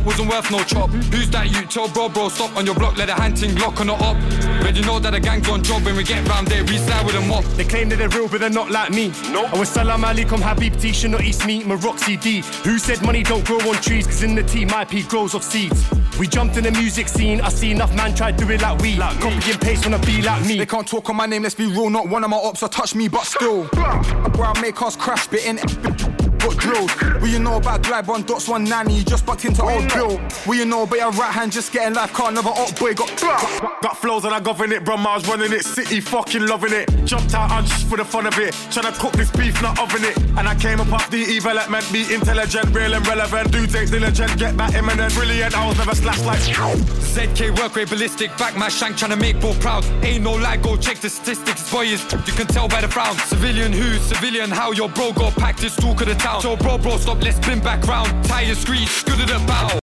wasn't worth no chop. Who's that you? Tell bro, stop on your block, let a hunting lock on the up. But you know that the gang's on job, when we get round there, we slide with them up. They claim that they're real, but they're not like me. Nope. I was Salam Alaikum Habibti, should not eat meat, Maroxy D. Who said money don't grow on trees? Cause in the tea, my pea grows off seeds. We jumped in the music scene, I see enough man try do it like we. Copy and paste wanna be like me. They can't talk on my name, let's be real, not one of my ops will touch me, but still. Where I make us crash, spitting got drilled. What you know about Glide 1 dots 190, you just bucked into old Bill. What you know about your right hand just getting life, can't never up boy, got flows and I govern it, bro, I was running it, city fucking loving it. Jumped out on just for the fun of it, tryna cook this beef, not oven it. And I came up off the development, be intelligent, real and relevant. Dudes ain't diligent, get that imminent, brilliant, I was never slashed like ZK work rate ballistic, back my shank tryna make bro proud. Ain't no lie, go check the statistics, boy is, you can tell by the frown. Civilian who, civilian how, your bro got packed, it's talk of the town. So bro, stop, let's spin back round. Tire screech, good at the bow.